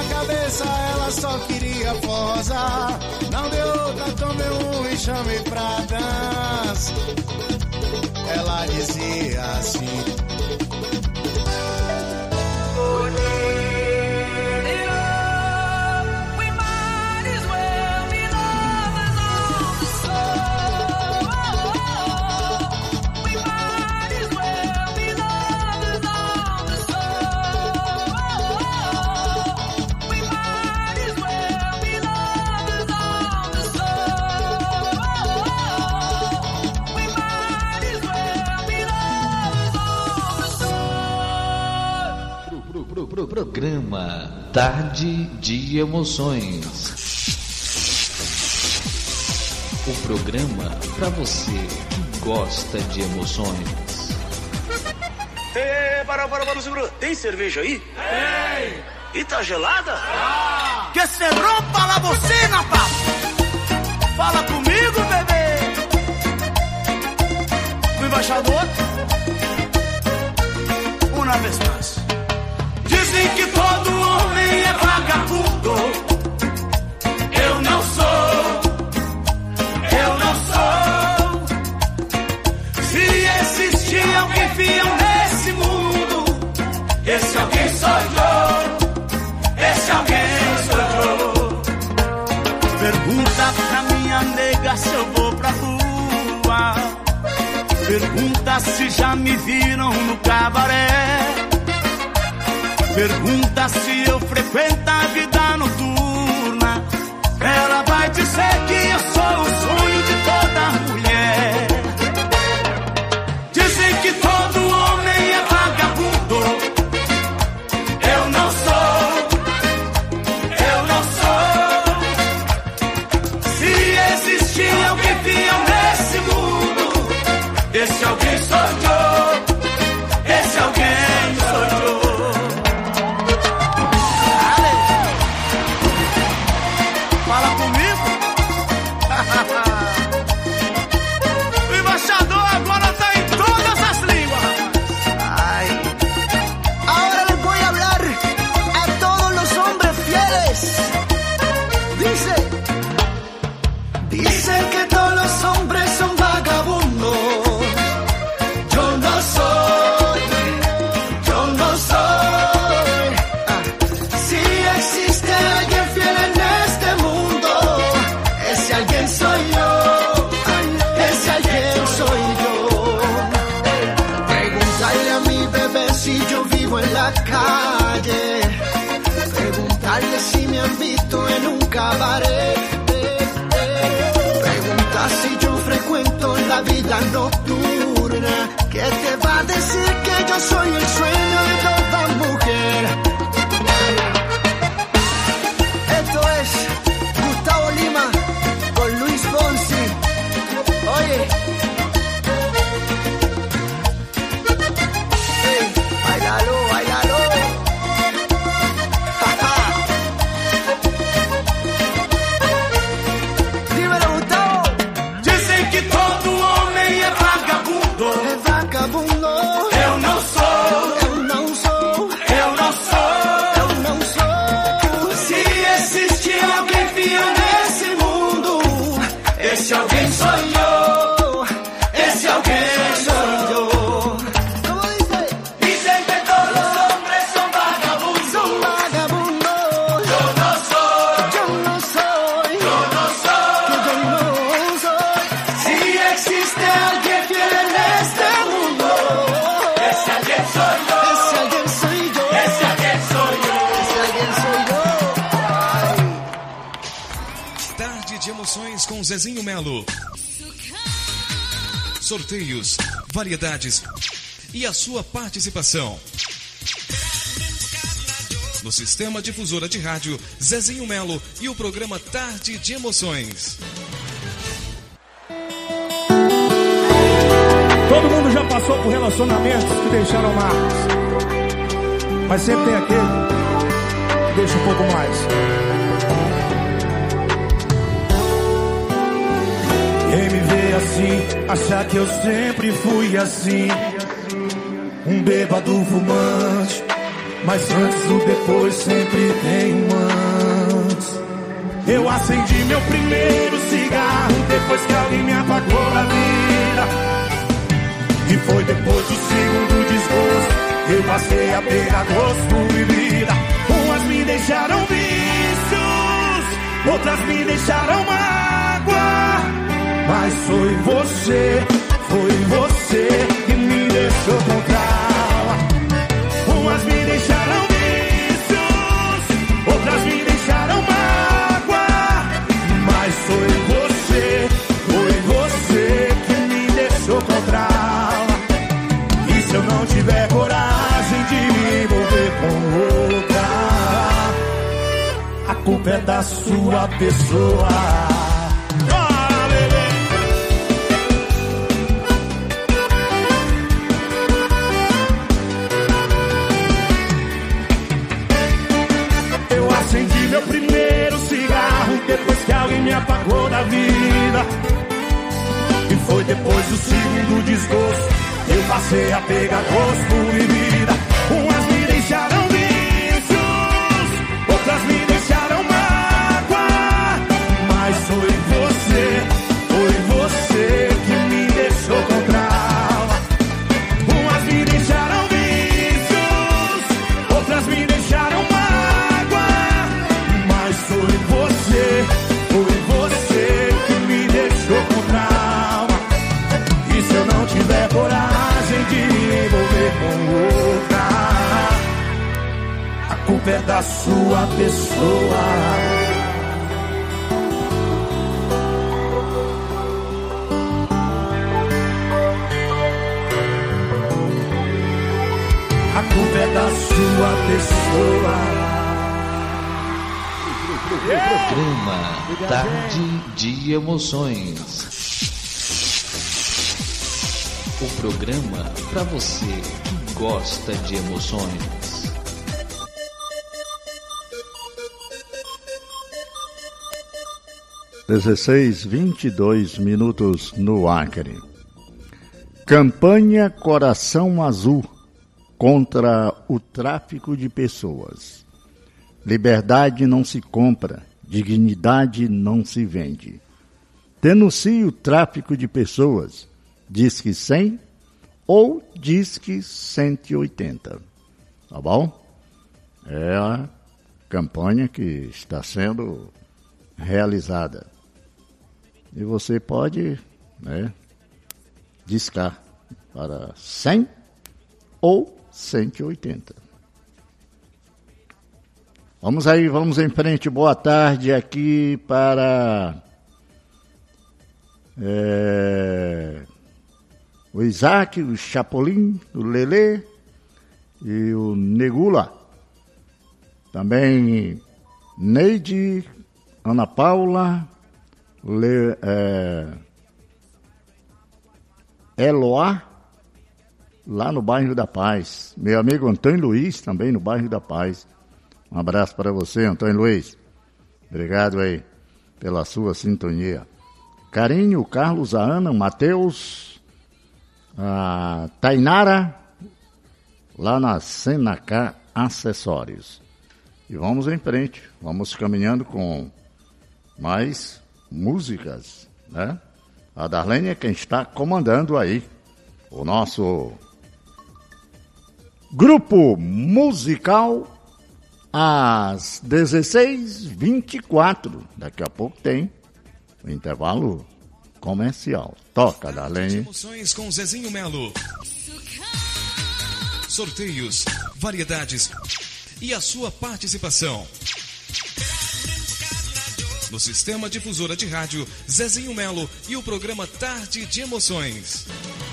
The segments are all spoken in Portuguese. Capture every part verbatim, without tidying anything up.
minha cabeça ela só queria forrosar. Não deu outra, tomei um e chamei pra dança. Ela dizia assim: Programa Tarde de Emoções. O programa para você que gosta de emoções. Ei, para, para, para, segura. Tem cerveja aí? Tem. E tá gelada? Ah. Que se rompa la bocina, papo. Fala comigo, bebê. O embaixador. Uma vez mais. Dizem que todo homem é vagabundo. Eu não sou, eu não sou. Se existir alguém fiel nesse mundo, esse alguém sou eu, esse alguém sou eu. Pergunta pra minha nega se eu vou pra rua. Pergunta se já me viram no cabaré. Pergunta se eu frequento a vida noturna. Ela vai dizer que eu sou o sonho de toda mulher. Dizem que todo homem é vagabundo. Eu não sou, eu não sou. Se existir alguém fiel nesse mundo, esse alguém sou eu, esse alguém sou eu. O embaixador agora tá em todas as línguas. Ay. Ahora les voy a hablar a todos los hombres fieles. Dice, dice que todos los hombres son vagabundos. Yo no soy, yo no soy. Ah. Si existe alguien fiel en este mundo, ese alguien soy yo, ese alguien soy yo. Preguntarle a mi bebé si yo vivo en la calle. Preguntarle si me han visto en un cabaret. Preguntar si yo frecuento la vida nocturna. ¿Qué te va a decir que yo soy el sueño de toda mujer? Esto es Gustavo Lima con Luis Fonsi. Oye, hey, bailalo, bailalo. Dímelo, Gustavo. Dicen que todo homem é vagabundo. É vagabundo. Eu não sou, eu não sou, eu não sou, eu não sou. Se existir alguém fiel nesse mundo, esse alguém sou eu, esse alguém sou eu. Como dice? Dicen que todos los hombres son vagabundos. Son vagabundos. Yo no soy, yo no soy, yo no soy, yo no soy. Si existe alguien fiel en este mundo, ese alguien soy yo, ese alguien soy yo, ese alguien soy yo, ese alguien soy yo. Ay. Tarde de Emoções com Zezinho Melo. Sorteios, variedades e a sua participação. No Sistema Difusora de Rádio Zezinho Melo e o programa Tarde de Emoções. Todo mundo já passou por relacionamentos que deixaram marcas, mas sempre tem aquele que deixa um pouco mais. Quem me vê assim, achar que eu sempre fui assim, um bêbado fumante, mas antes ou depois sempre tem um antes. Eu acendi meu primeiro cigarro depois que alguém me apagou da vida. E foi depois do segundo desgosto eu passei a pegar gosto por bebida. Umas me deixaram vícios, outras me deixaram mágoa, mas foi você, foi você que me deixou com trauma. Umas me deixaram vícios, outras me deixaram mágoa, mas foi você, foi você que me deixou com trauma. E se eu não tiver coragem de me envolver com outra, a culpa é da sua pessoa. Acendi meu primeiro cigarro depois que alguém me apagou da vida. E foi depois do segundo desgosto eu passei a pegar gosto por bebida. Umas me deixaram vícios, outras me deixaram mágoa, mas foi você, foi você que me deixou com trauma. Umas me deixaram vícios, outras me deixaram mágoa, foi você, foi você que me deixou com trauma. E se eu não tiver coragem de me envolver com outra, a culpa é da sua pessoa. A culpa é da sua pessoa. Programa Tarde de Emoções. O programa para você que gosta de emoções. dezesseis, vinte e dois minutos no Acre. Campanha Coração Azul contra o tráfico de pessoas. Liberdade não se compra, dignidade não se vende. Denuncie o tráfico de pessoas. Disque cem ou Disque cento e oitenta. Tá bom? É a campanha que está sendo realizada. E você pode, né, discar para cem ou cento e oitenta. Vamos aí, vamos em frente. Boa tarde aqui para é, o Isaac, o Chapolin, o Lelê e o Negula. Também Neide, Ana Paula, Le, é, Eloá, lá no bairro da Paz. Meu amigo Antônio Luiz, também no bairro da Paz. Um abraço para você, Antônio Luiz. Obrigado aí pela sua sintonia. Carinho, Carlos, a Ana, o Matheus, a Tainara, lá na Senacá Acessórios. E vamos em frente, vamos caminhando com mais músicas, né? A Darlene é quem está comandando aí o nosso grupo musical às dezesseis e vinte e quatro. Daqui a pouco tem o intervalo comercial. Toca, Darlene. Emoções com Zezinho Melo. Sorteios, variedades e a sua participação. No Sistema Difusora de Rádio Zezinho Melo e o programa Tarde de Emoções.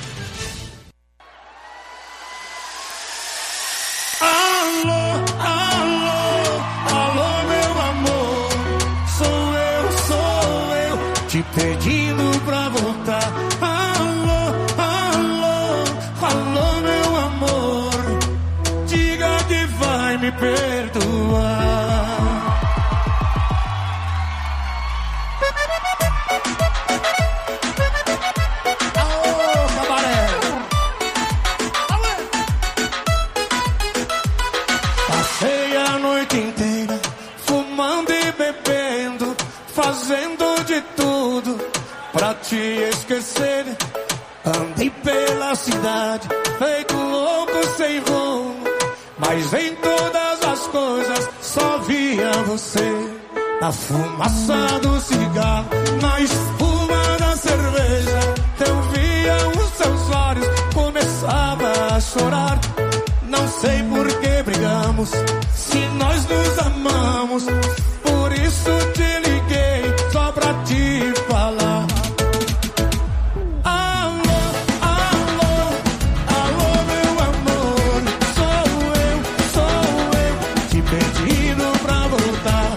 Alô, alô, alô, meu amor. Sou eu, sou eu, te pedindo pra voltar. Alô, alô, alô, meu amor. Diga que vai me perdoar. a noite inteira, fumando e bebendo, fazendo de tudo pra te esquecer. Andei pela cidade, feito louco sem rumo, mas em todas as coisas só via você. Na fumaça do cigarro, na espuma da cerveja, eu via os seus olhos, começava a chorar. Não sei por que brigamos, se nós nos amamos, por isso te liguei só pra te falar. Alô, alô, alô meu amor, sou eu, sou eu, te pedindo pra voltar.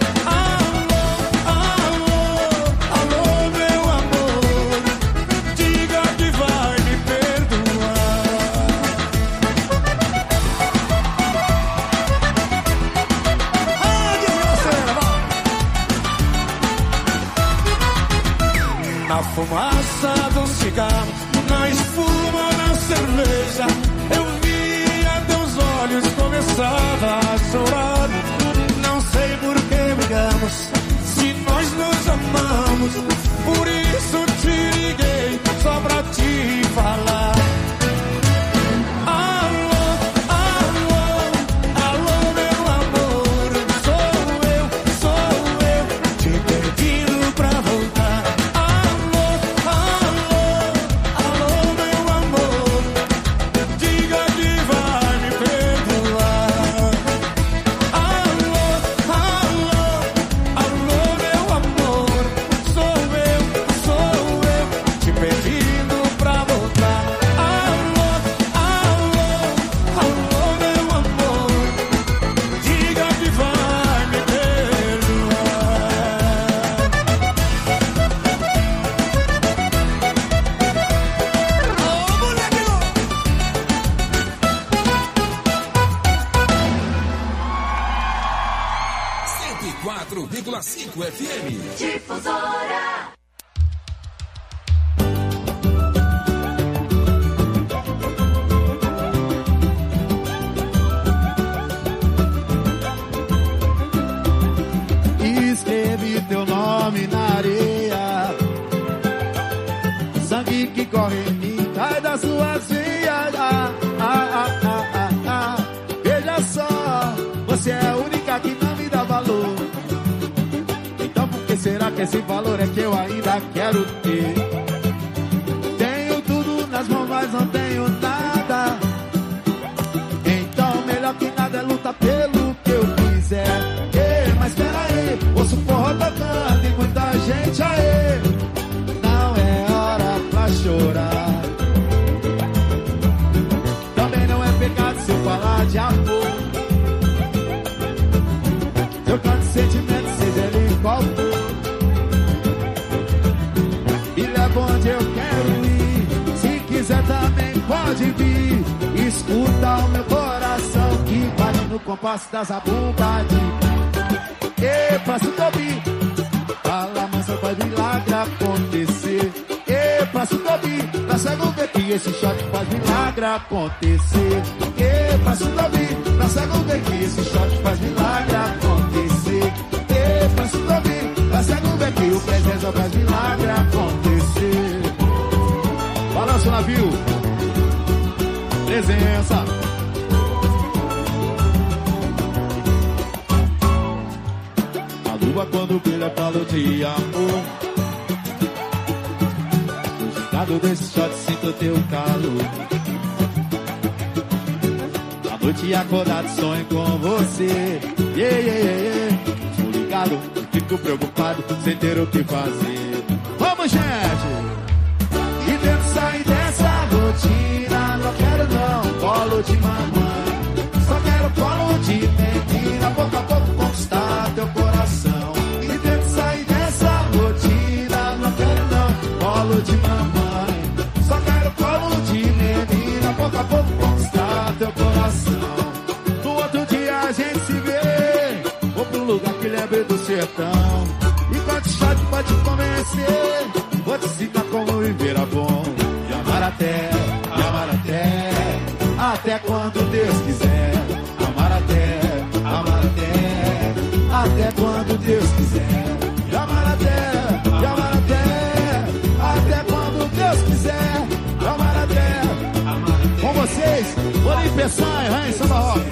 Na fumaça do cigarro, na espuma da cerveja, eu via teus olhos, começava a chorar. Não sei por que brigamos, se nós nos amamos, por isso te liguei só pra te falar. Alô, alô, alô meu amor, sou eu, sou eu, te pedindo pra voltar. quatro vírgula cinco F M. Difusora. Escrevi teu nome na areia, sangue que corre em mim cai das suas veias. Ah, ah, ah, ah, ah, ah. Veja só, você é a única que não me dá valor. Então por que será que esse valor é que eu ainda quero ter? Tenho tudo nas mãos, mas não tenho nada. Então melhor que nada é lutar pelo que eu quiser. Ei, mas espera aí, ouço forró tocando e muita gente aí. Não é hora pra chorar. Também não é pecado se eu falar de amor. Eu canto sentimento, seja ele qual for. Me leva onde eu quero ir. Se quiser também pode vir. Escuta o meu coração que bate no compasso das abumbas. E pra subir, fala mansa, faz milagre acontecer. E pra subir, pra cego ver que esse shot faz milagre acontecer. E pra subir, pra cego ver que esse shot faz milagre acontecer. E pra subir, pra cego ver que o presença faz milagre acontecer. Balança o navio, presença. Quando brilha falo de amor. No gingado desse shot sinto teu calor. À noite acordado sonho com você. Yeah, yeah, yeah, yeah. Tô ligado, fico preocupado sem ter o que fazer. Vamos, gente! E tento sair dessa rotina. Não quero não, colo de mamãe. Só quero colo de menina. Pouco a pouco conquistar teu coração. Colo de mamãe, só quero colo de menina. Pouco a pouco conquistar teu coração. No outro dia a gente se vê. Vou pro lugar que lembre do sertão. Enquanto shot pode convencer, vou te ensinar como viver a bom. E amar até, amar até, até quando Deus quiser. Amar até, amar até, até quando Deus quiser. De amar até, de amar até, até quando Deus quiser. De amar até. Com vocês, Bolinho Peçanha, Rainha Samba Rock.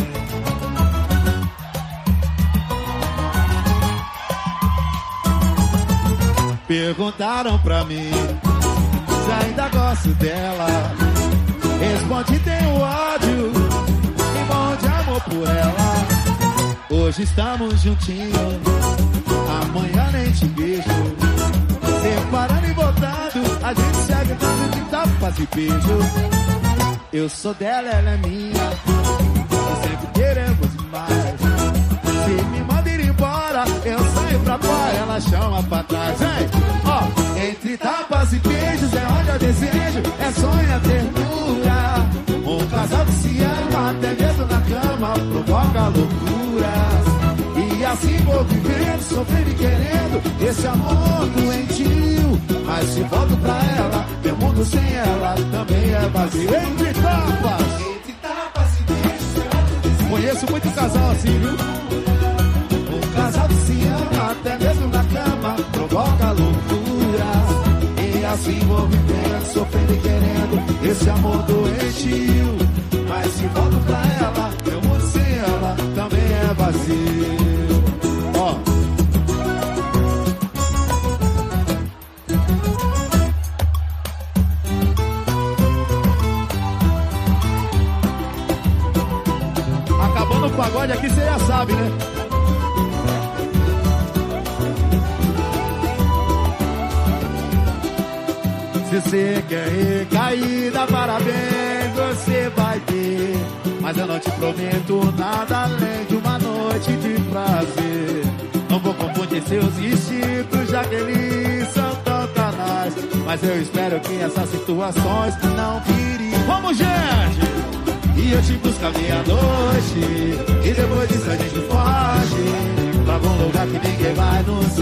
Perguntaram pra mim se ainda gosto dela. Respondi, tenho ódio e morro de amor por ela. Hoje estamos juntinhos, amanhã nem te vejo. Separando e voltando, a gente segue dando de tapas e beijo. Eu sou dela, ela é minha, e sempre queremos mais. Se me manda ir embora, eu saio pra fora, ela chama pra trás. Hein? Ó, entre tapas e beijos é onde eu desejo, é sonho, é ternura. Um casal que se ama, até mesmo na cama, provoca loucuras. E assim vou vivendo, sofrendo e querendo esse amor doentio. Mas se volto pra ela, meu mundo sem ela também é vazio. Entre tapas, entre tapas e beijos é onde eu desejo. Conheço muito casal assim, viu? Casal que se ama, até mesmo na cama, provoca loucuras. E assim vou vivendo, sofrendo e querendo esse amor doentio. Mas se volto pra ela, meu mundo sem ela também é vazio. Ó. Acabando o pagode aqui, você já sabe, né? Se você quer recaída, parabéns, você vai ter. Mas eu não te prometo nada além de uma noite de prazer. Não vou confundir seus instintos, já que eles são tão canais. Mas eu espero que essas situações não virem. Vamos, gente! E eu te busco à meia-noite, e depois disso a gente foge pra algum lugar que ninguém vai nos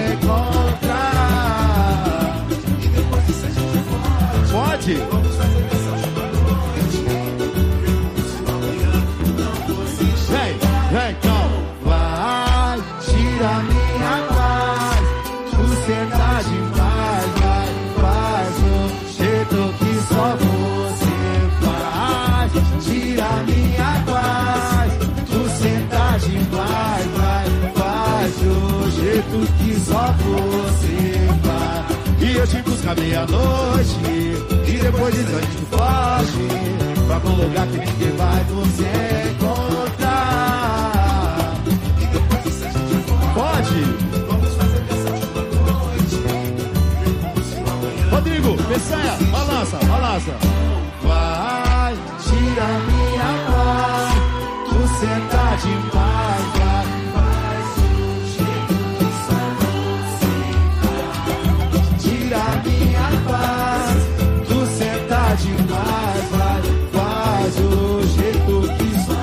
encontrar. Pode? Vem, vem, então. Vai, tira minha paz. Você tá demais, vai, faz o jeito que só você faz. Tira minha paz. Você tá demais, vai, faz o jeito que só você faz. E eu te busco à meia-noite, e depois disso a gente foge pra algum lugar que ninguém vai nos encontrar. E depois disso a gente foge. Pode? Vamos fazer essa última noite. Rodrigo, Peçanha, balança, balança. Vai, tira minha paz. Você tá demais, vai, faz o jeito que só você faz. Tira minha paz, você tá demais, vai, faz o jeito que só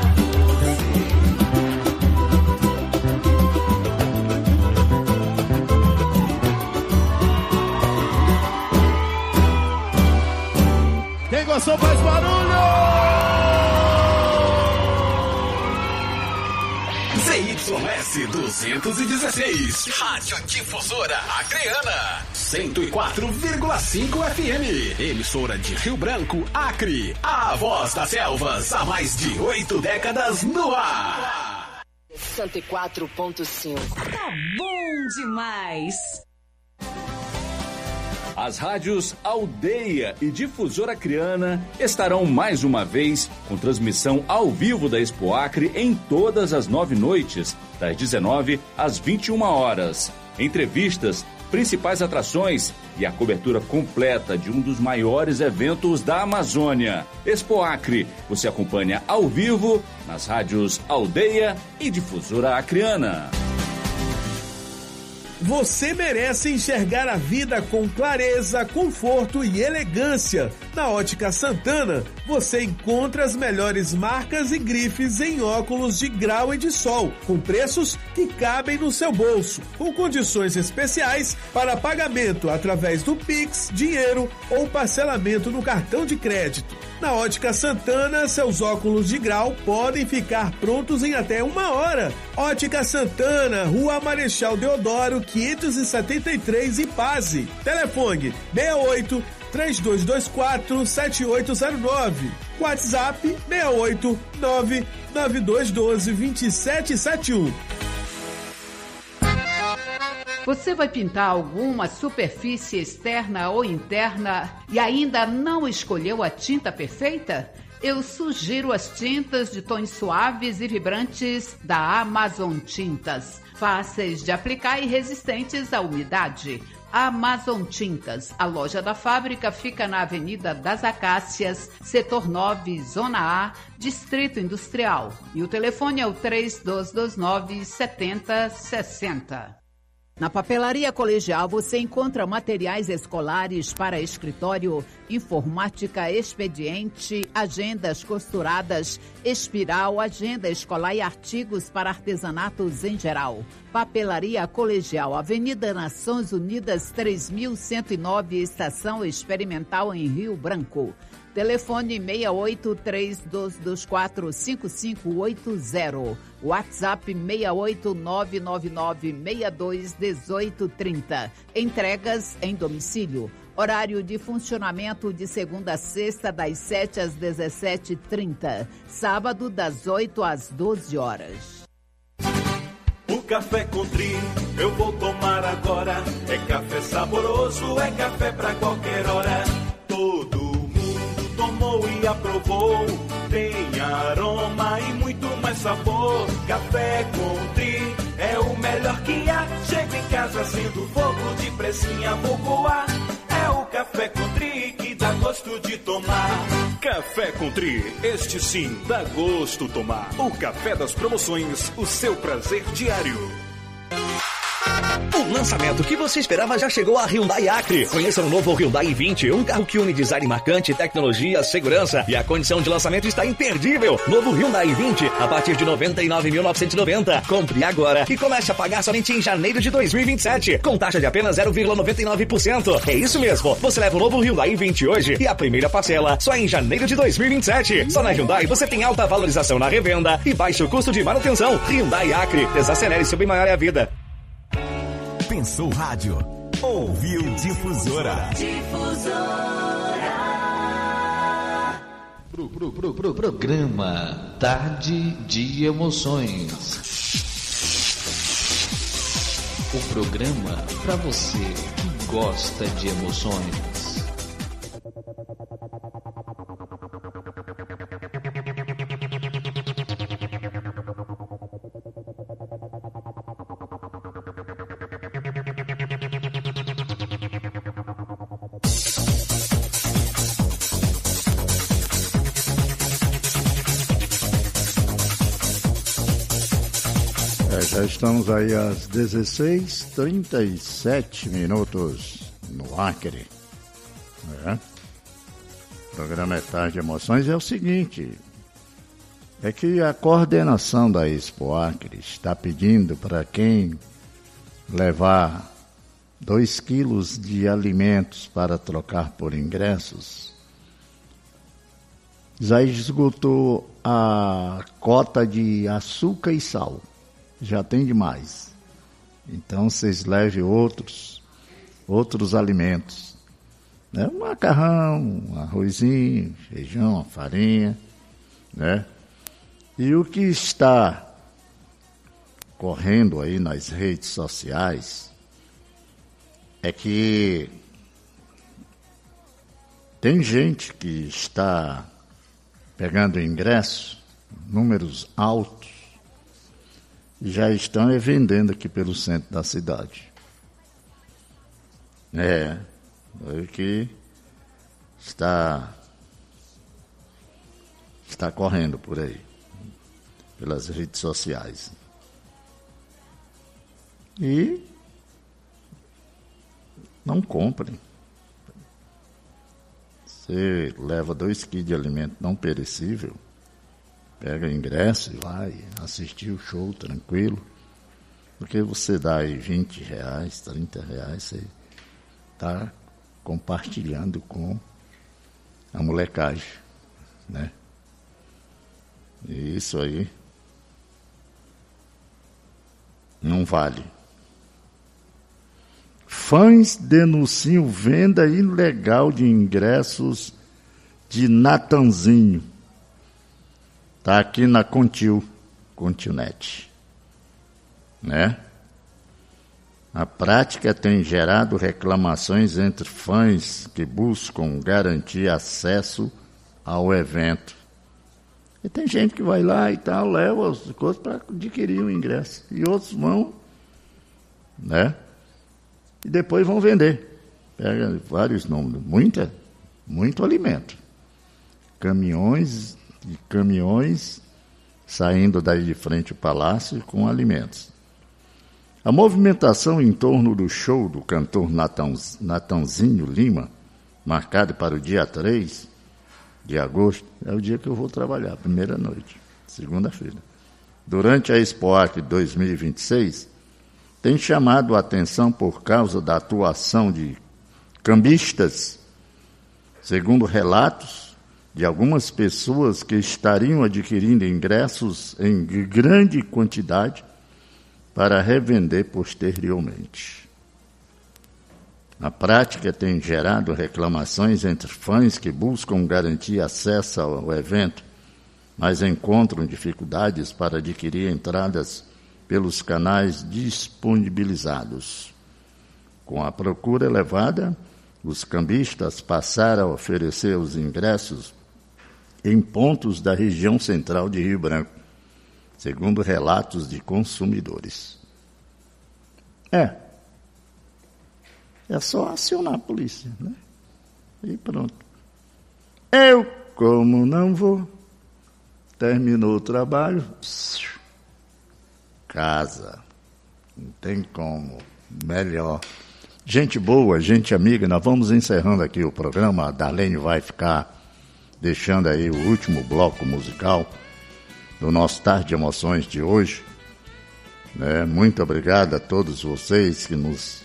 você. Quem gostou faz barulho! Z Y S duzentos e dezesseis, Rádio Difusora Acreana, cento e quatro vírgula cinco F M, emissora de Rio Branco, Acre, a voz das selvas há mais de oito décadas no ar. cento e quatro ponto cinco. Tá bom demais. As rádios Aldeia e Difusora Acreana estarão mais uma vez com transmissão ao vivo da Expo Acre em todas as nove noites, das dezenove às vinte e uma horas. Entrevistas, principais atrações e a cobertura completa de um dos maiores eventos da Amazônia. Expo Acre, você acompanha ao vivo nas rádios Aldeia e Difusora Acreana. Você merece enxergar a vida com clareza, conforto e elegância. Na Ótica Santana, você encontra as melhores marcas e grifes em óculos de grau e de sol, com preços que cabem no seu bolso, com condições especiais para pagamento através do Pix, dinheiro ou parcelamento no cartão de crédito. Na Ótica Santana, seus óculos de grau podem ficar prontos em até uma hora. Ótica Santana, Rua Marechal Deodoro, quinhentos e setenta e três, Ipase. Telefone seis oito, três dois dois quatro, sete oito zero nove. WhatsApp seis oito, nove nove dois um dois, dois sete sete um. Você vai pintar alguma superfície externa ou interna e ainda não escolheu a tinta perfeita? Eu sugiro as tintas de tons suaves e vibrantes da Amazon Tintas, fáceis de aplicar e resistentes à umidade. Amazon Tintas, a loja da fábrica fica na Avenida das Acácias, Setor nove, Zona A, Distrito Industrial. E o telefone é o três dois dois nove, sete zero seis zero. Na Papelaria Colegial você encontra materiais escolares para escritório, informática, expediente, agendas costuradas, espiral, agenda escolar e artigos para artesanatos em geral. Papelaria Colegial, Avenida Nações Unidas três mil cento e nove, Estação Experimental em Rio Branco. Telefone seis oito, três dois dois quatro, cinco cinco oito zero. WhatsApp seis oito, nove nove nove, seis dois um oito três zero. Entregas em domicílio. Horário de funcionamento de segunda a sexta, das sete às dezessete e trinta. Sábado, das oito às doze horas. O café Country eu vou tomar agora. É café saboroso, é café pra qualquer hora. Todo mundo tomou e aprovou. Tem aroma e muito mais sabor. Café Country é o melhor que há. Chego em casa sendo fogo, de pressinha vou coar. É o Café Country que dá gosto de tomar. Café Country, este sim dá gosto tomar. O café das promoções, o seu prazer diário. O lançamento que você esperava já chegou a Hyundai Acre. Conheça o novo Hyundai i vinte, um carro que une design marcante, tecnologia, segurança, e a condição de lançamento está imperdível. Novo Hyundai i vinte a partir de noventa e nove mil novecentos e noventa. Compre agora e comece a pagar somente em janeiro de dois mil e vinte e sete, com taxa de apenas zero vírgula noventa e nove por cento. É isso mesmo, você leva o novo Hyundai i vinte hoje e a primeira parcela só em janeiro de dois mil e vinte e sete. Só na Hyundai você tem alta valorização na revenda e baixo custo de manutenção. Hyundai Acre, desacelere seu bem maior é a vida. Pensou rádio, ouviu Difusora. Difusora. Pro, pro, pro, pro, programa Tarde de Emoções. O programa para você que gosta de emoções. Já estamos aí às dezesseis e trinta e sete minutos no Acre. É. O programa é Tarde de Emoções. É o seguinte, é que a coordenação da Expo Acre está pedindo para quem levar dois quilos de alimentos para trocar por ingressos, já esgotou a cota de açúcar e sal. Já tem demais. Então vocês levem outros, outros alimentos. Né? Um macarrão, um arrozinho, feijão, farinha. Né? E o que está correndo aí nas redes sociais é que tem gente que está pegando ingresso, números altos, já estão vendendo aqui pelo centro da cidade. É, é que está, está correndo por aí, pelas redes sociais. E não comprem. Você leva dois quilos de alimento não perecível, pega o ingresso e vai assistir o show tranquilo, porque você dá aí vinte reais, trinta reais, você está compartilhando com a molecagem, né? E isso aí não vale. Fãs denunciam venda ilegal de ingressos de Natanzinho. Está aqui na Contil, Continet, né? A prática tem gerado reclamações entre fãs que buscam garantir acesso ao evento. E tem gente que vai lá e tal, leva as coisas para adquirir o ingresso. E outros vão, né? E depois vão vender. Pega vários nomes, muita, muito alimento. Caminhões e caminhões saindo daí de frente ao palácio com alimentos. A movimentação em torno do show do cantor Natanzinho Lima, marcado para o dia três de agosto, é o dia que eu vou trabalhar, primeira noite, segunda-feira. Durante a Expoacre dois mil e vinte e seis, tem chamado a atenção por causa da atuação de cambistas, segundo relatos de algumas pessoas que estariam adquirindo ingressos em grande quantidade para revender posteriormente. A prática tem gerado reclamações entre fãs que buscam garantir acesso ao evento, mas encontram dificuldades para adquirir entradas pelos canais disponibilizados. Com a procura elevada, os cambistas passaram a oferecer os ingressos em pontos da região central de Rio Branco, segundo relatos de consumidores. É. É só acionar a polícia, né? E pronto. Eu, como não vou, terminou o trabalho, casa. Não tem como. Melhor. Gente boa, gente amiga, nós vamos encerrando aqui o programa. A Darlene vai ficar deixando aí o último bloco musical do nosso Tarde de Emoções de hoje. Né? Muito obrigado a todos vocês que nos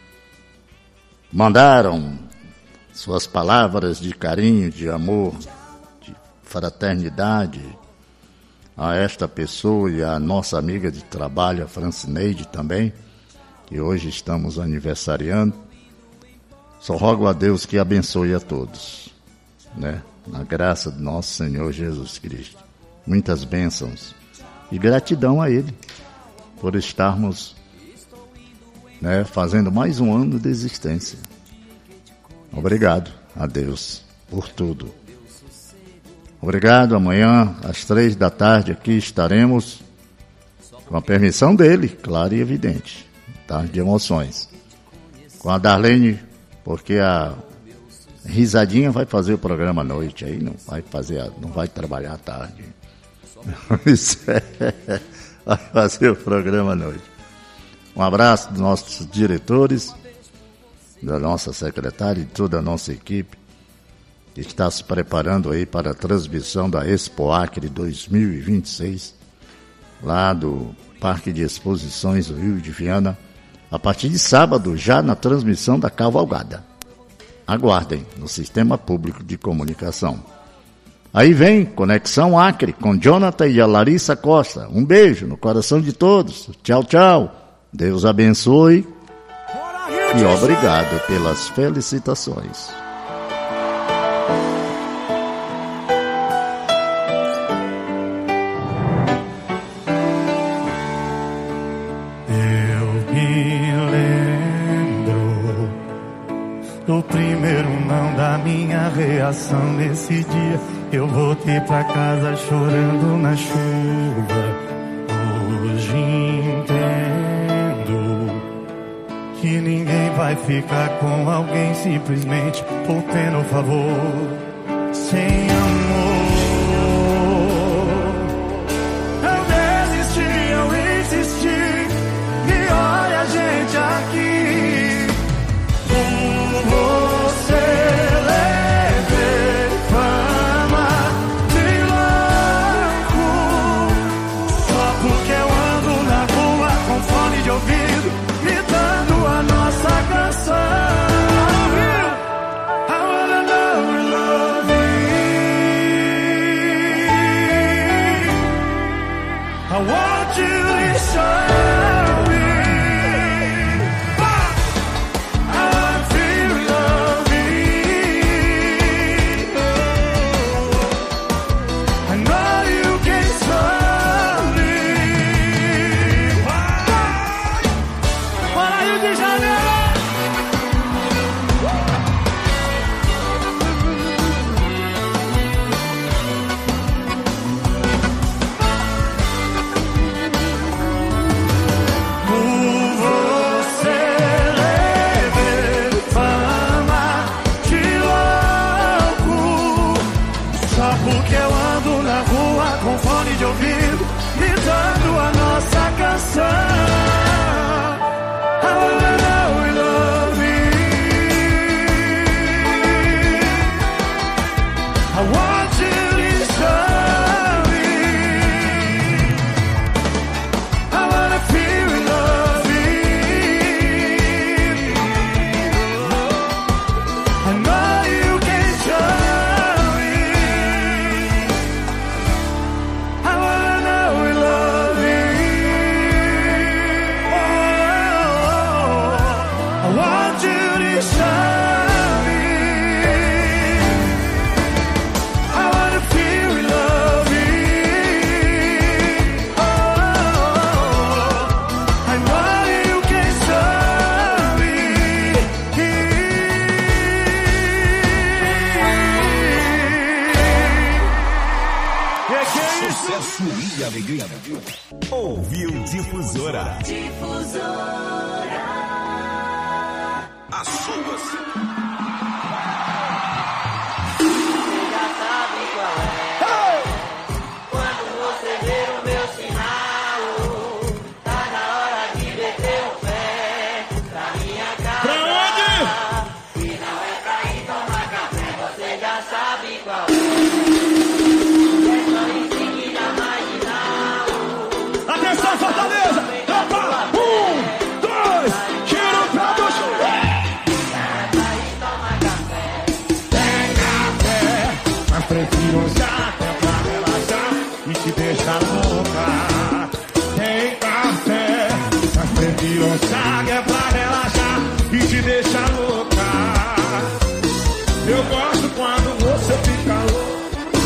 mandaram suas palavras de carinho, de amor, de fraternidade a esta pessoa e a nossa amiga de trabalho, a Francineide também, que hoje estamos aniversariando. Só rogo a Deus que abençoe a todos, né? Na graça do nosso Senhor Jesus Cristo. Muitas bênçãos e gratidão a Ele por estarmos, né, fazendo mais um ano de existência. Obrigado a Deus por tudo. Obrigado. Amanhã, às três da tarde, aqui estaremos, com a permissão dele, claro e evidente, Tarde de Emoções, com a Darlene, porque a Risadinha vai fazer o programa à noite, aí não vai fazer, não vai trabalhar à tarde. Vai fazer o programa à noite. Um abraço dos nossos diretores, da nossa secretária e toda a nossa equipe que está se preparando aí para a transmissão da Expoacre dois mil e vinte e seis, lá do Parque de Exposições do Rio de Viana, a partir de sábado, já na transmissão da cavalgada. Aguardem no Sistema Público de Comunicação. Aí vem Conexão Acre com Jonathan e a Larissa Costa. Um beijo no coração de todos. Tchau, tchau. Deus abençoe e obrigado pelas felicitações. Eu me lembro do primeiro não da minha reação nesse dia. Eu voltei pra casa chorando na chuva. Hoje entendo que ninguém vai ficar com alguém simplesmente por ter um favor. Sem amor, eu desisti, eu insisti. E olha a gente aqui. Com você levei de Janeiro. Gritando a nossa canção. I wanna know we love you. I want you to show me. I wanna feel we love you. I know you can show me. I wanna know we love you. I want you to show me. I wanna feel we love you. Oh, I know you can show me. Sucesso e alegria. Ouviu Difusora. Difusora. As suas. Você já sabe qual é. Quando você ver o meu sinal, tá na hora de meter o pé pra minha casa. Pra onde? Se não é pra ir tomar café, você já sabe qual é. É só em seguida marginal. Atenção, Fortaleza! Opa! Um, dois, tira o pé do chão! Tem café, mas prefiro usar até pra relaxar e te deixar louca. Tem café, mas prefiro usar que é pra relaxar e te deixar louca. Eu gosto quando você fica louca.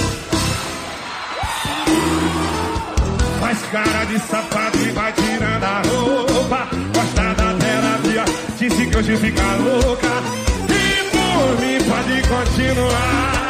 Faz cara de sapato e vai tirando a roupa. Gosta da terapia, disse que hoje fica louca. E por mim pode continuar.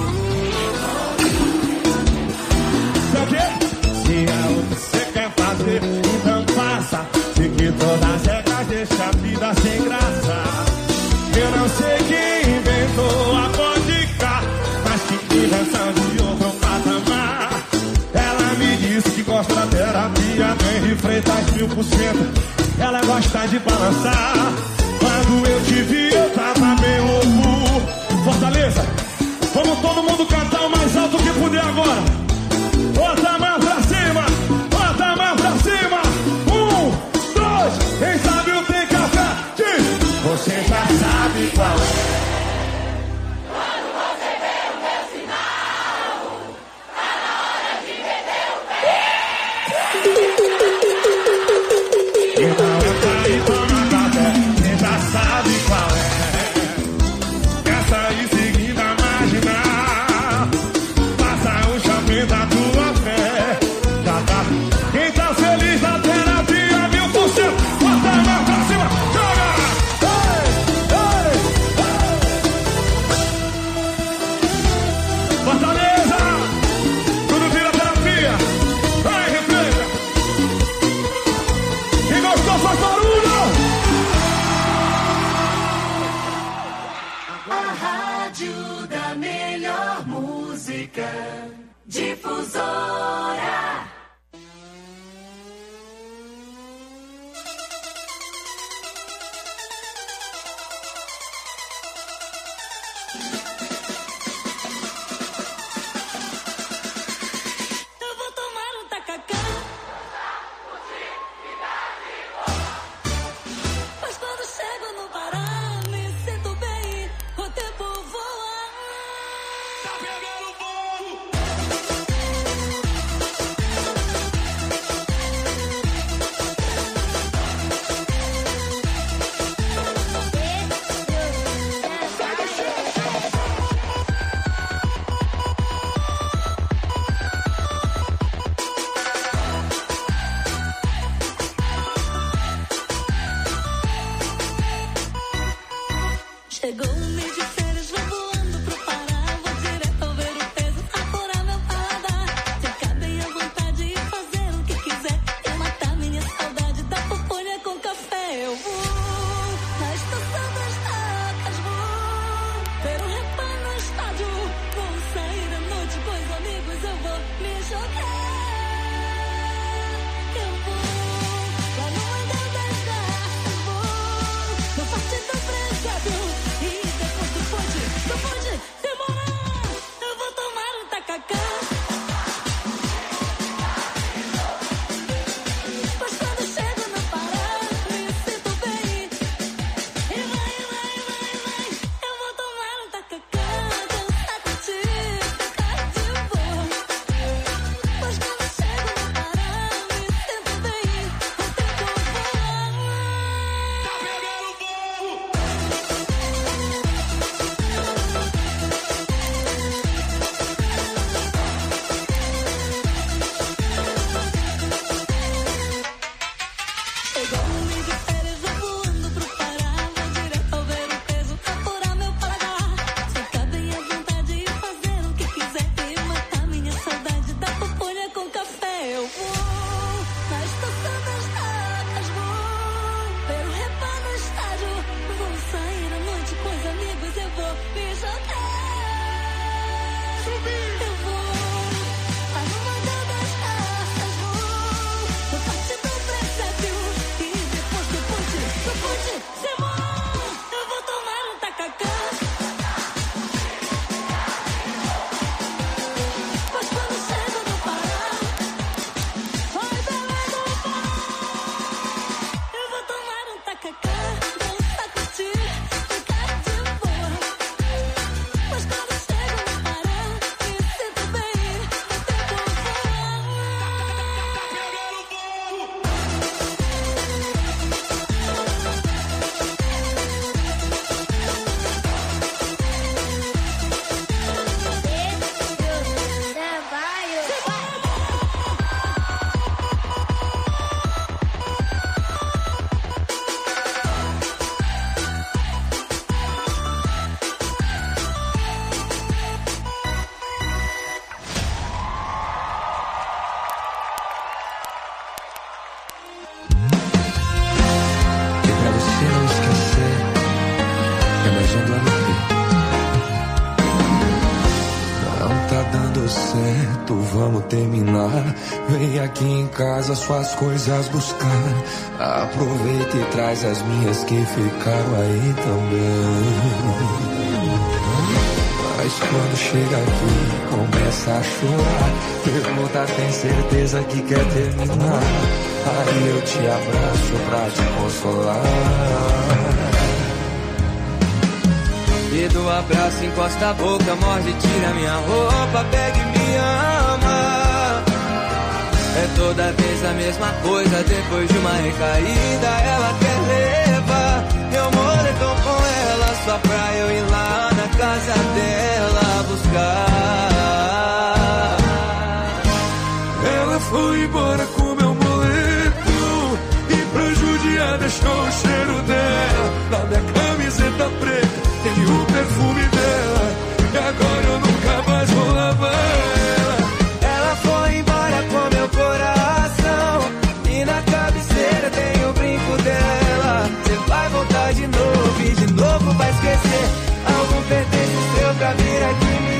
Sabe o quê? Se é o que você quer fazer, então faça. Sei que todas as regras deixam a vida sem graça. Eu não sei quem inventou a vodka, mas que invenção de outro patamar. Ela me disse que gosta da terapia, tem Freitas mil por cento. Ela gosta de balançar. Quando eu te vi, eu tava bem louco. Fortaleza, vamos todo mundo cantar o mais alto que puder agora. Bota a mão pra cima, bota a mão pra cima. Um, dois, quem sabe o tem café? Diz. Você já sabe qual é. Quando você vê o meu sinal, tá na hora de meter o pé. Então entra e toma café, você já sabe qual é. Essa em seguida marginal. Passa o shopping da tua fé. Já tá. Quem tá feliz na terapia, mil por cento. Bota a mão pra cima, joga! Ei, ei, ei. Fortaleza! Tudo vira terapia. Vai, refrega. Quem gostou faz barulho! A rádio da melhor música. Difusora. Eu vou tomar um tacacá. Mas quando chego no Pará, me sinto bem. O tempo voa. Tá pegando fogo. subir. Eu vou arrumando as cartas, vou no parte do Brasil. E depois do ponte, do ponte, Simão, eu vou tomar um tacacá. Pois quando chego no Pará, vai Belém do Pará, eu vou tomar um tacacá, dançar, curtir, ficar de boa. Pois quando chego no Pará, me sinto bem, o tempo E pra você não esquecer, é mais um do L P. Não tá dando certo, vamos terminar. Vem aqui em casa suas coisas buscar. Aproveita e traz as minhas que ficaram aí também. Mas quando chega aqui, começa a chorar. Pergunta, tem certeza que quer terminar? Aí eu te abraço pra te consolar. E do abraço encosta a boca, morde, tira minha roupa, pega e me ama. É toda vez a mesma coisa, depois de uma recaída ela quer levar meu moletom com ela, só pra eu ir lá na casa dela buscar. Ela foi embora com meu moletom e pra judiar deixou o cheiro dela na minha camiseta preta, tem o perfume dela. E agora eu nunca mais vou lavar ela. Ela foi embora com meu coração e na cabeceira tem o brinco dela. Você vai voltar de novo e de novo vai esquecer. Algum pertence seu pra vir aqui me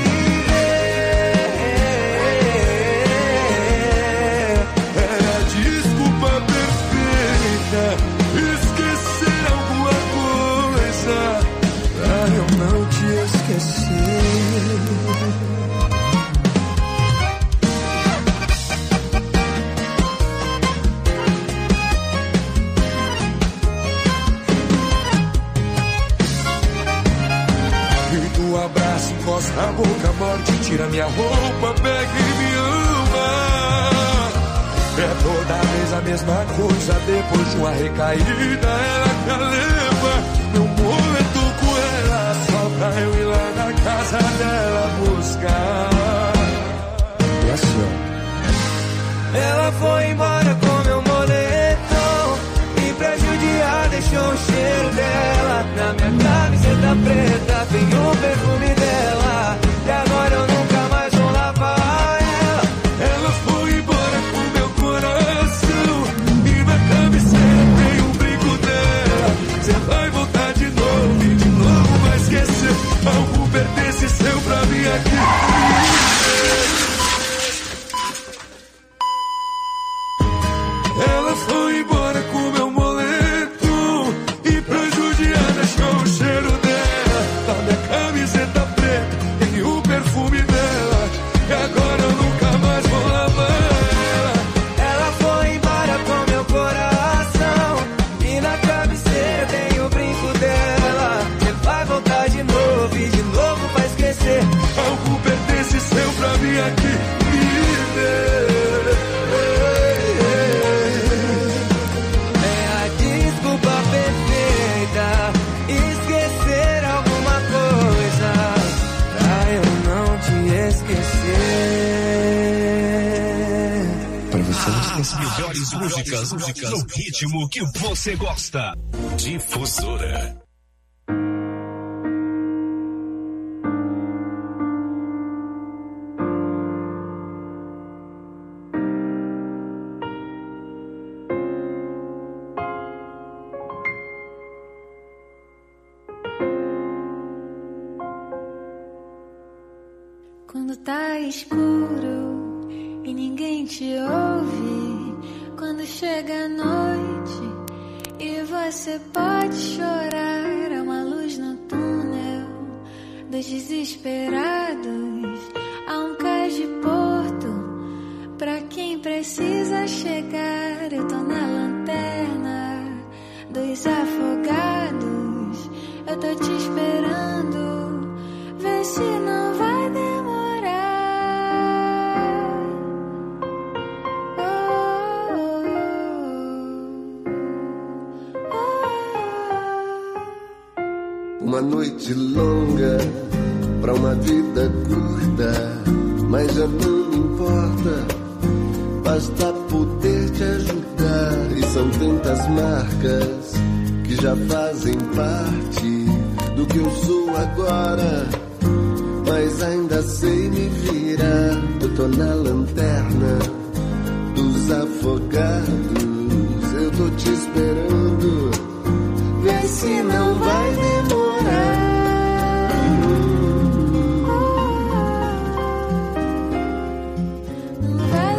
ver. É a desculpa perfeita, esquecer alguma coisa pra eu não te esquecer. E do abraço encosta a boca, morde, tira minha roupa, pega e me ama. É toda vez a mesma coisa, depois de uma recaída ela quer levar meu moletom com ela, só pra eu ir lá na casa dela buscar. E assim, ó. Ela foi embora com meu moletom e pra judiar deixou o cheiro dela na minha camiseta preta, tem o perfume dela. E agora eu nunca mais vou lavar ela. Ela foi embora com meu coração e na cabeceira tem um brinco dela. Você vai voltar de novo e de novo vai esquecer. Algo pertence seu pra mim aqui. Ela foi embora com meu moletom e pra judiar deixou o cheiro dela na minha camiseta preta, tem o perfume dela. E agora eu nunca mais vou lavar ela. Ela foi embora com meu coração e na cabeceira tem o brinco dela. Você vai voltar de novo e de novo vai esquecer. Algo pertence seu pra mim aqui me ver. É a desculpa perfeita, esquecer alguma coisa pra eu não te esquecer. Pra você não esquecer. Melhores músicas, músicas no ritmo que você gosta. Difusora. Quando tá escuro e ninguém te ouve, quando chega a noite e você pode chorar, há uma luz no túnel dos desesperados, há um cais de porto pra quem precisa chegar. Eu tô na lanterna dos afogados, eu tô te esperando, vê se não vai demorar. Uma noite longa pra uma vida curta, mas já não importa, basta poder te ajudar. E são tantas marcas que já fazem parte do que eu sou agora, mas ainda sei me virar. Eu tô na lanterna dos afogados, eu tô te esperando, vê se não vai demorar. Não vai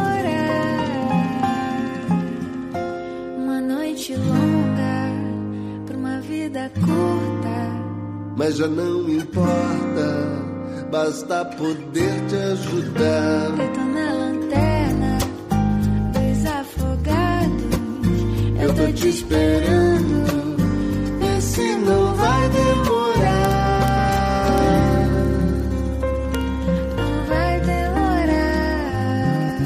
demorar. Uma noite longa pra uma vida curta, mas já não importa, basta poder te ajudar. Eu tô na lanterna dos afogados, eu tô te esperando, vê se não vai demorar. Não vai demorar.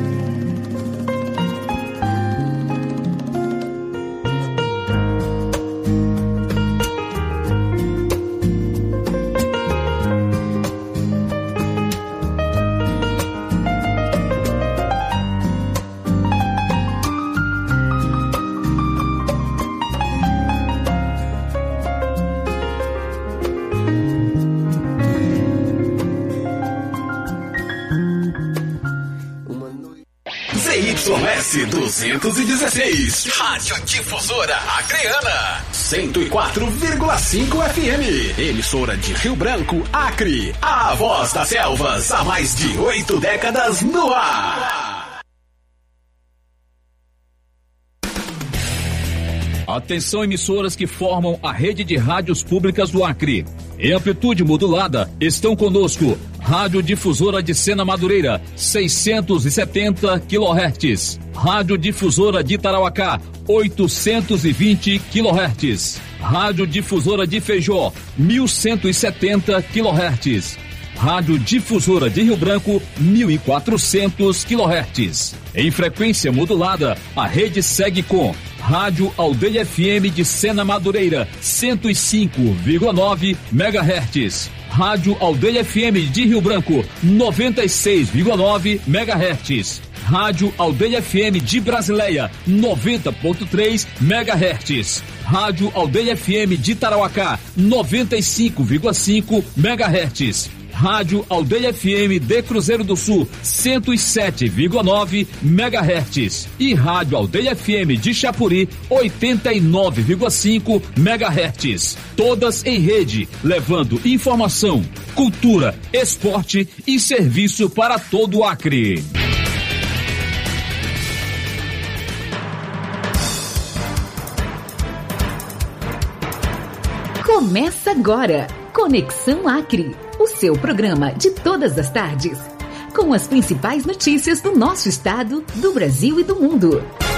Z Y S duzentos e dezesseis, Rádio Difusora Acreana, cento e quatro vírgula cinco F M, emissora de Rio Branco, Acre, a voz das selvas, há mais de oito décadas no ar. Atenção, emissoras que formam a rede de rádios públicas do Acre. Em amplitude modulada, estão conosco Rádio Difusora de Sena Madureira, seiscentos e setenta quilohertz. Rádio Difusora de Tarauacá, oitocentos e vinte quilohertz. Rádio Difusora de Feijó, mil cento e setenta quilohertz. Rádio Difusora de Rio Branco, mil e quatrocentos quilohertz. Em frequência modulada, a rede segue com Rádio Aldeia F M de Sena Madureira, cento e cinco vírgula nove megahertz. Rádio Aldeia F M de Rio Branco, noventa e seis vírgula nove megahertz. Rádio Aldeia F M de Brasileia, noventa ponto três megahertz. Rádio Aldeia F M de Tarauacá, noventa e cinco vírgula cinco megahertz. Rádio Aldeia F M de Cruzeiro do Sul, cento e sete vírgula nove megahertz. E Rádio Aldeia F M de Chapuri, oitenta e nove vírgula cinco megahertz. Todas em rede, levando informação, cultura, esporte e serviço para todo o Acre. Começa agora, Conexão Acre, o seu programa de todas as tardes, com as principais notícias do nosso estado, do Brasil e do mundo.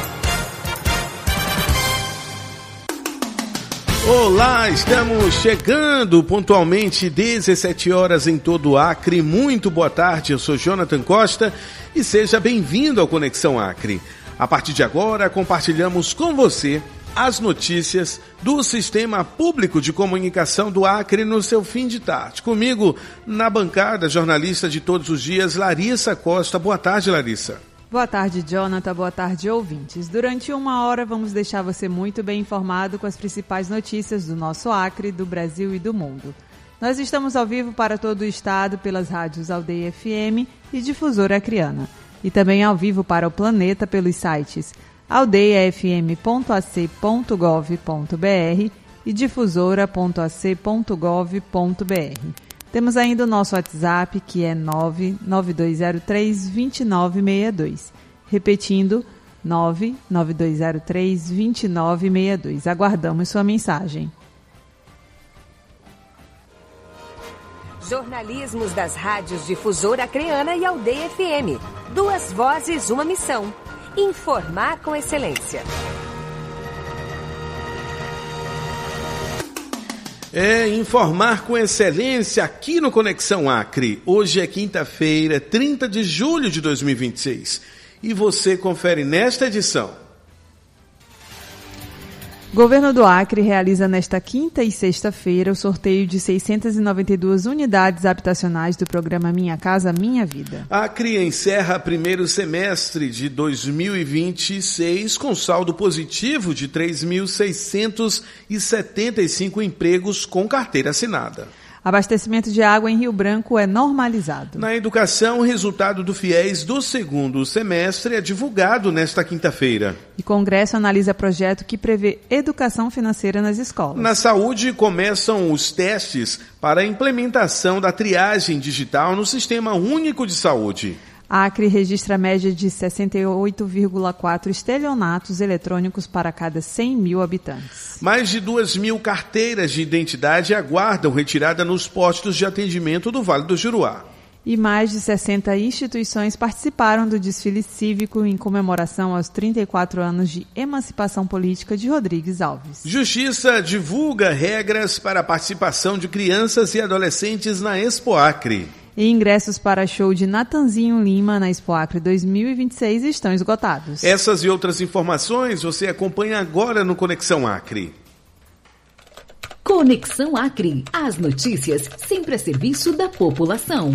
Olá, estamos chegando pontualmente dezessete horas em todo o Acre. Muito boa tarde, eu sou Jonathan Costa e seja bem-vindo ao Conexão Acre. A partir de agora, compartilhamos com você as notícias do Sistema Público de Comunicação do Acre no seu fim de tarde. Comigo, na bancada, jornalista de todos os dias, Larissa Costa. Boa tarde, Larissa. Boa tarde, Jonathan. Boa tarde, ouvintes. Durante uma hora, vamos deixar você muito bem informado com as principais notícias do nosso Acre, do Brasil e do mundo. Nós estamos ao vivo para todo o estado pelas rádios Aldeia F M e Difusora Acreana. E também ao vivo para o planeta pelos sites aldeia f m ponto a c ponto gov ponto b r e difusora ponto a c ponto gov ponto b r. Temos ainda o nosso WhatsApp, que é nove nove dois zero três, dois nove seis dois. Repetindo, nove nove dois zero três, dois nove seis dois. Aguardamos sua mensagem. Jornalismos das rádios Difusora Acreana e Aldeia F M. Duas vozes, uma missão. Informar com excelência. É, informar com excelência aqui no Conexão Acre. Hoje é quinta-feira, trinta de julho de dois mil e vinte e seis. E você confere nesta edição. Governo do Acre realiza nesta quinta e sexta-feira o sorteio de seiscentas e noventa e duas unidades habitacionais do programa Minha Casa Minha Vida. Acre encerra primeiro semestre de dois mil e vinte e seis com saldo positivo de três mil seiscentos e setenta e cinco empregos com carteira assinada. Abastecimento de água em Rio Branco é normalizado. Na educação, o resultado do FIES do segundo semestre é divulgado nesta quinta-feira. E Congresso analisa projeto que prevê educação financeira nas escolas. Na saúde, começam os testes para a implementação da triagem digital no Sistema Único de Saúde. A Acre registra média de sessenta e oito vírgula quatro estelionatos eletrônicos para cada cem mil habitantes. Mais de duas mil carteiras de identidade aguardam retirada nos postos de atendimento do Vale do Juruá. E mais de sessenta instituições participaram do desfile cívico em comemoração aos trinta e quatro anos de emancipação política de Rodrigues Alves. Justiça divulga regras para a participação de crianças e adolescentes na Expo Acre. E ingressos para show de Natanzinho Lima na Expo Acre dois mil e vinte e seis estão esgotados. Essas e outras informações você acompanha agora no Conexão Acre. Conexão Acre. As notícias sempre a serviço da população.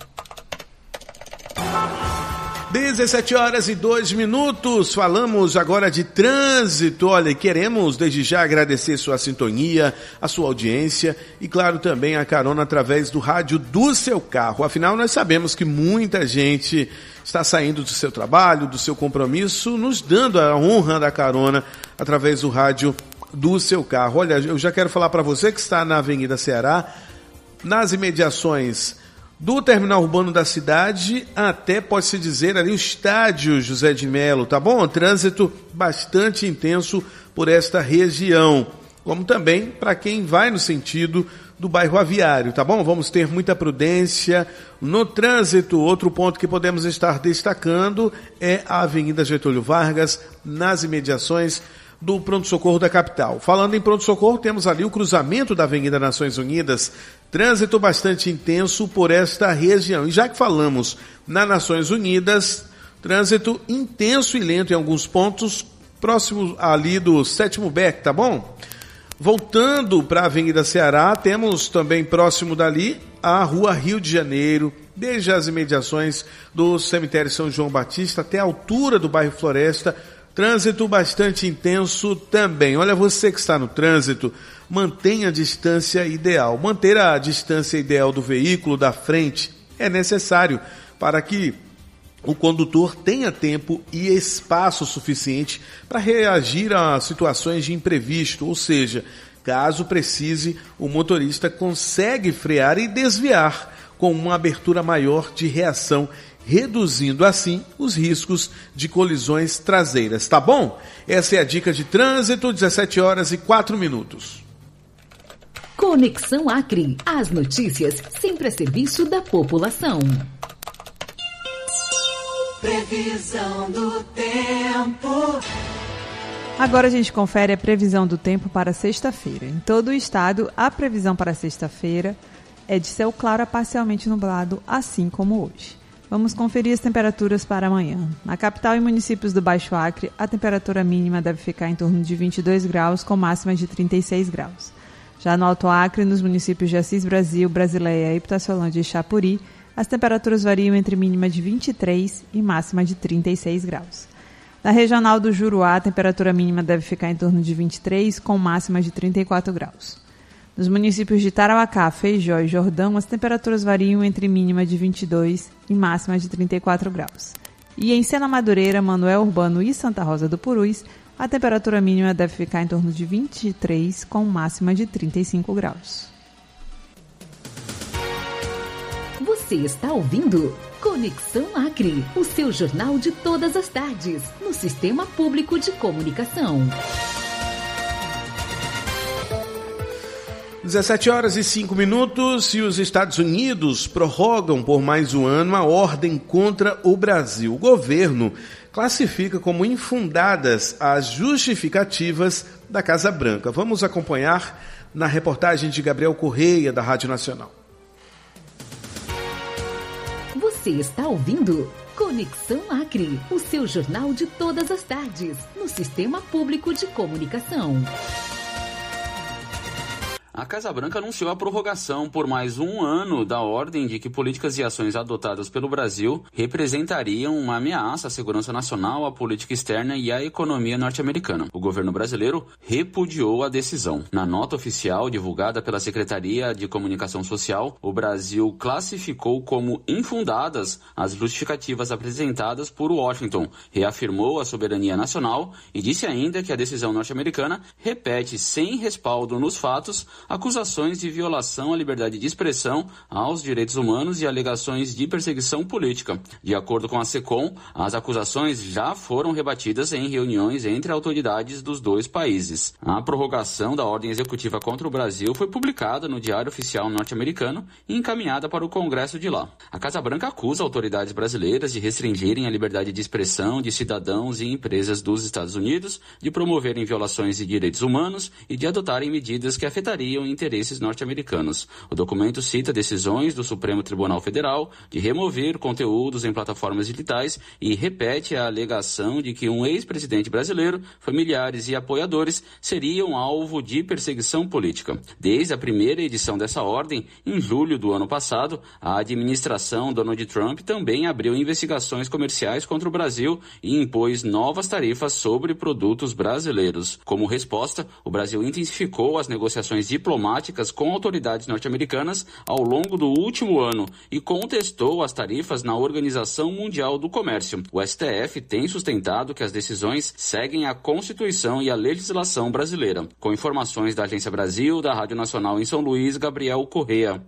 dezessete horas e dois minutos, falamos agora de trânsito. Olha, queremos desde já agradecer sua sintonia, a sua audiência e, claro, também a carona através do rádio do seu carro. Afinal, nós sabemos que muita gente está saindo do seu trabalho, do seu compromisso, nos dando a honra da carona através do rádio do seu carro. Olha, eu já quero falar para você que está na Avenida Ceará, nas imediações do terminal urbano da cidade, até pode-se dizer ali o estádio José de Melo, tá bom? Trânsito bastante intenso por esta região, como também para quem vai no sentido do bairro Aviário, tá bom? Vamos ter muita prudência no trânsito. Outro ponto que podemos estar destacando é a Avenida Getúlio Vargas, nas imediações do pronto-socorro da capital. Falando em pronto-socorro, temos ali o cruzamento da Avenida Nações Unidas, trânsito bastante intenso por esta região. E já que falamos na Nações Unidas, trânsito intenso e lento em alguns pontos, próximo ali do sétimo beck, tá bom? Voltando para a Avenida Ceará, temos também próximo dali a Rua Rio de Janeiro, desde as imediações do cemitério São João Batista até a altura do bairro Floresta, trânsito bastante intenso também. Olha, você que está no trânsito, mantenha a distância ideal. Manter a distância ideal do veículo da frente é necessário para que o condutor tenha tempo e espaço suficiente para reagir a situações de imprevisto, ou seja, caso precise, o motorista consegue frear e desviar com uma abertura maior de reação, reduzindo assim os riscos de colisões traseiras, tá bom? Essa é a dica de trânsito, dezessete horas e quatro minutos. Conexão Acre, as notícias sempre a serviço da população. Previsão do tempo. Agora a gente confere a previsão do tempo para sexta-feira. Em todo o estado, a previsão para sexta-feira é de céu claro a parcialmente nublado, assim como hoje. Vamos conferir as temperaturas para amanhã. Na capital e municípios do Baixo Acre, a temperatura mínima deve ficar em torno de vinte e dois graus, com máxima de trinta e seis graus. Já no Alto Acre, nos municípios de Assis Brasil, Brasileia, Ipitaciolândia e Chapuri, as temperaturas variam entre mínima de vinte e três e máxima de trinta e seis graus. Na regional do Juruá, a temperatura mínima deve ficar em torno de vinte e três, com máxima de trinta e quatro graus. Nos municípios de Tarauacá, Feijó e Jordão, as temperaturas variam entre mínima de vinte e dois e máxima de trinta e quatro graus. E em Sena Madureira, Manoel Urbano e Santa Rosa do Purus, a temperatura mínima deve ficar em torno de vinte e três, com máxima de trinta e cinco graus. Você está ouvindo Conexão Acre, o seu jornal de todas as tardes, no Sistema Público de Comunicação. dezessete horas e cinco minutos e os Estados Unidos prorrogam por mais um ano a ordem contra o Brasil. O governo classifica como infundadas as justificativas da Casa Branca. Vamos acompanhar na reportagem de Gabriel Correia, da Rádio Nacional. Você está ouvindo Conexão Acre, o seu jornal de todas as tardes, no Sistema Público de Comunicação. A Casa Branca anunciou a prorrogação por mais um ano da ordem de que políticas e ações adotadas pelo Brasil representariam uma ameaça à segurança nacional, à política externa e à economia norte-americana. O governo brasileiro repudiou a decisão. Na nota oficial divulgada pela Secretaria de Comunicação Social, o Brasil classificou como infundadas as justificativas apresentadas por Washington, reafirmou a soberania nacional e disse ainda que a decisão norte-americana repete sem respaldo nos fatos acusações de violação à liberdade de expressão, aos direitos humanos e alegações de perseguição política. De acordo com a SECOM, as acusações já foram rebatidas em reuniões entre autoridades dos dois países. A prorrogação da ordem executiva contra o Brasil foi publicada no Diário Oficial norte-americano e encaminhada para o Congresso de lá. A Casa Branca acusa autoridades brasileiras de restringirem a liberdade de expressão de cidadãos e empresas dos Estados Unidos, de promoverem violações de direitos humanos e de adotarem medidas que afetariam interesses norte-americanos. O documento cita decisões do Supremo Tribunal Federal de remover conteúdos em plataformas digitais e repete a alegação de que um ex-presidente brasileiro, familiares e apoiadores seriam alvo de perseguição política. Desde a primeira edição dessa ordem, em julho do ano passado, a administração Donald Trump também abriu investigações comerciais contra o Brasil e impôs novas tarifas sobre produtos brasileiros. Como resposta, o Brasil intensificou as negociações diplomáticas diplomáticas com autoridades norte-americanas ao longo do último ano e contestou as tarifas na Organização Mundial do Comércio. O S T F tem sustentado que as decisões seguem a Constituição e a legislação brasileira. Com informações da Agência Brasil, da Rádio Nacional em São Luís, Gabriel Correia.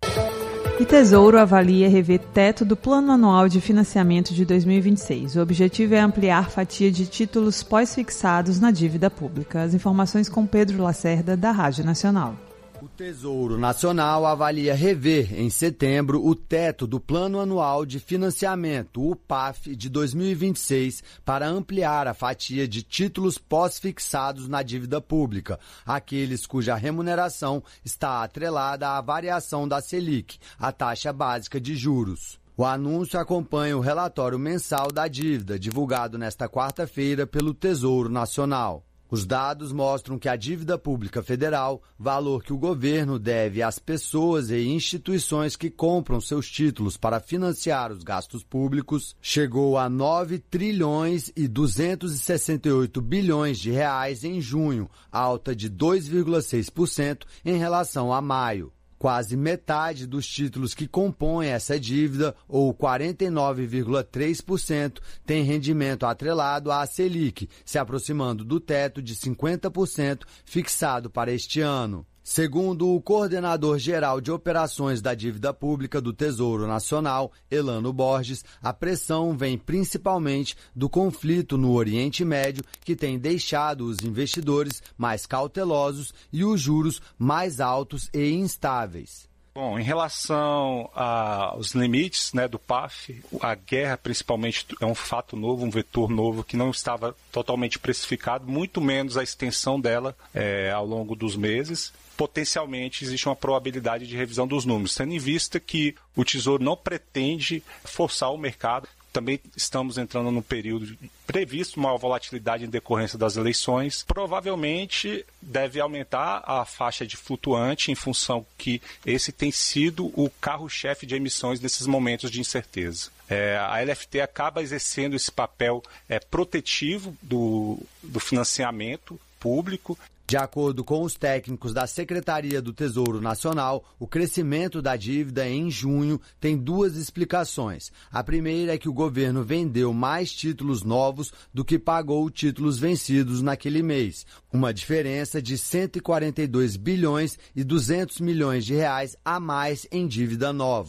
E Tesouro avalia rever teto do Plano Anual de Financiamento de dois mil e vinte e seis. O objetivo é ampliar fatia de títulos pós-fixados na dívida pública. As informações com Pedro Lacerda, da Rádio Nacional. O Tesouro Nacional avalia rever em setembro o teto do Plano Anual de Financiamento, o P A F, de dois mil e vinte e seis, para ampliar a fatia de títulos pós-fixados na dívida pública, aqueles cuja remuneração está atrelada à variação da Selic, a taxa básica de juros. O anúncio acompanha o relatório mensal da dívida, divulgado nesta quarta-feira pelo Tesouro Nacional. Os dados mostram que a dívida pública federal, valor que o governo deve às pessoas e instituições que compram seus títulos para financiar os gastos públicos, chegou a nove trilhões e duzentos e sessenta e oito bilhões de reais em junho, alta de dois vírgula seis por cento em relação a maio. Quase metade dos títulos que compõem essa dívida, ou quarenta e nove vírgula três por cento, tem rendimento atrelado à Selic, se aproximando do teto de cinquenta por cento fixado para este ano. Segundo o coordenador-geral de operações da dívida pública do Tesouro Nacional, Elano Borges, a pressão vem principalmente do conflito no Oriente Médio, que tem deixado os investidores mais cautelosos e os juros mais altos e instáveis. Bom, em relação aos limites, né, do P A F, a guerra principalmente é um fato novo, um vetor novo que não estava totalmente precificado, muito menos a extensão dela é, ao longo dos meses. Potencialmente existe uma probabilidade de revisão dos números, tendo em vista que o Tesouro não pretende forçar o mercado. Também estamos entrando num período previsto, uma volatilidade em decorrência das eleições. Provavelmente deve aumentar a faixa de flutuante em função que esse tem sido o carro-chefe de emissões nesses momentos de incerteza. É, a L F T acaba exercendo esse papel é, protetivo do, do financiamento público. De acordo com os técnicos da Secretaria do Tesouro Nacional, o crescimento da dívida em junho tem duas explicações. A primeira é que o governo vendeu mais títulos novos do que pagou títulos vencidos naquele mês, uma diferença de cento e quarenta e dois bilhões e duzentos milhões de reais a mais em dívida nova.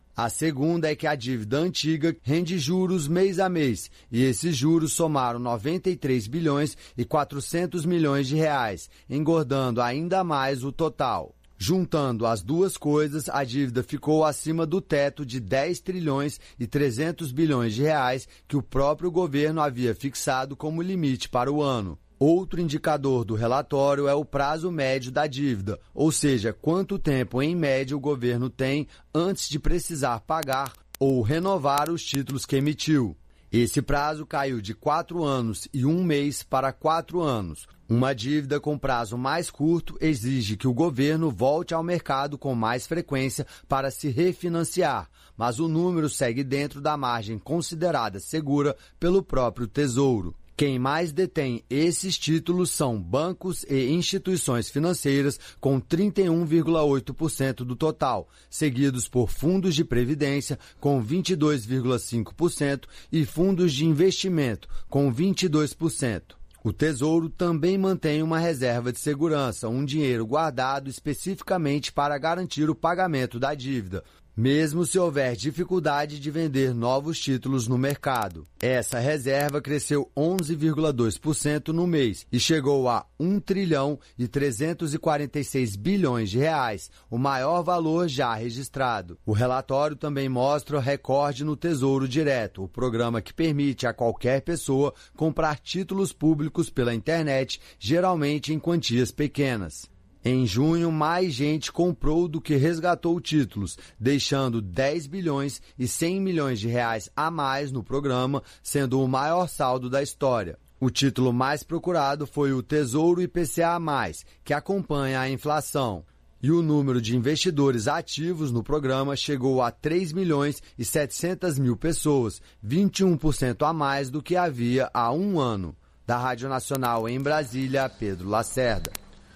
A segunda é que a dívida antiga rende juros mês a mês, e esses juros somaram noventa e três bilhões e quatrocentos milhões de reais, engordando ainda mais o total. Juntando as duas coisas, a dívida ficou acima do teto de dez trilhões e trezentos bilhões de reais que o próprio governo havia fixado como limite para o ano. Outro indicador do relatório é o prazo médio da dívida, ou seja, quanto tempo em média o governo tem antes de precisar pagar ou renovar os títulos que emitiu. Esse prazo caiu de quatro anos e um mês para quatro anos. Uma dívida com prazo mais curto exige que o governo volte ao mercado com mais frequência para se refinanciar, mas o número segue dentro da margem considerada segura pelo próprio Tesouro. Quem mais detém esses títulos são bancos e instituições financeiras, com trinta e um vírgula oito por cento do total, seguidos por fundos de previdência, com vinte e dois vírgula cinco por cento, e fundos de investimento, com vinte e dois por cento. O Tesouro também mantém uma reserva de segurança, um dinheiro guardado especificamente para garantir o pagamento da dívida, mesmo se houver dificuldade de vender novos títulos no mercado. Essa reserva cresceu onze vírgula dois por cento no mês e chegou a um trilhão e trezentos e quarenta e seis bilhões de reais, o maior valor já registrado. O relatório também mostra o recorde no Tesouro Direto, o programa que permite a qualquer pessoa comprar títulos públicos pela internet, geralmente em quantias pequenas. Em junho, mais gente comprou do que resgatou títulos, deixando dez bilhões e cem milhões de reais a mais no programa, sendo o maior saldo da história. O título mais procurado foi o Tesouro I P C A mais, que acompanha a inflação. E o número de investidores ativos no programa chegou a três milhões e setecentas mil pessoas, vinte e um por cento a mais do que havia há um ano. Da Rádio Nacional em Brasília, Pedro Lacerda.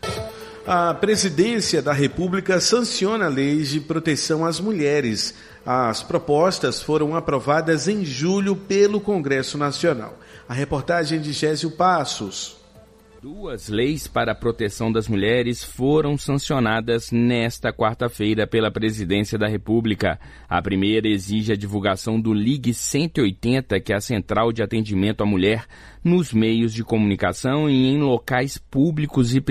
A Presidência da República sanciona leis de proteção às mulheres. As propostas foram aprovadas em julho pelo Congresso Nacional. A reportagem de Gésio Passos. Duas leis para a proteção das mulheres foram sancionadas nesta quarta-feira pela Presidência da República. A primeira exige a divulgação do Ligue cento e oitenta, que é a Central de Atendimento à Mulher, nos meios de comunicação e em locais públicos e privados.